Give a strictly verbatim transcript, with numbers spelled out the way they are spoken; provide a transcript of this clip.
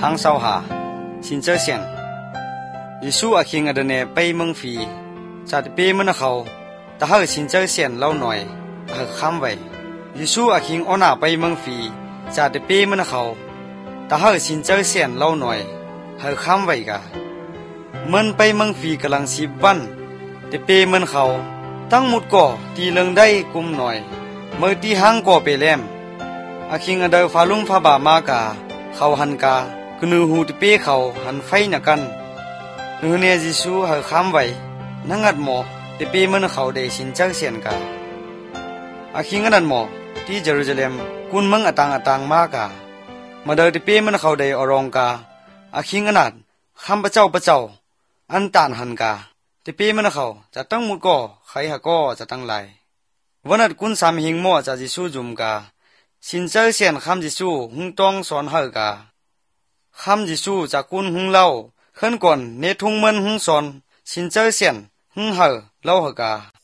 หังเศร้าหาสินเจอเสียนยิสูอาคิงอเดเนไปเมืองฟีจัดเปมันเขาตาเฮสินเจอเสียนเล่าหน่อยเฮข้ามไว้ยิสูอาคิงอนาไปเมืองฟีจัดเปมันเขาตาเฮสินเจอเสียนเล่าหน่อยเฮข้ามไว้กะมันไปเมืองฟีกำลังสิบวันเตเปมันเขาตั้งหมดก่อตีเลิงได้กุมหน่อยเมื่อตีห้างก่อเปเลมอาคิงอเดฟาลุงฟาบามากาเขาหันกากนูหูเตเปเขาหันไฟนักกันนูเนจิสูเฮข้ามไว้นังัดหมอเตเปมันเขาได้สินเจอเสียนกาอาคิงอนันหมอที่เยรูซาเล็มกุนมังอตังอตังมากามาเดอเตเปมันเขาได้อรองกาอาคิงอนัดคำพระเจ้าพระเจ้าอันตานหันกาเตเปมันเขาจะตั้งมุดก่อใครหาก็จะตั้งไหลวันนั้นกุนสามหิงหม้อจะจิสูจุมกาสินเจอเสียนคำจิสูหุงต้องสอนเฮกาคำจิสูจากกุนหุงเล่าขึ้นก่อนเนทุงมันหุงสอนสินเจอเสียนหุงเฮเล่าเฮกา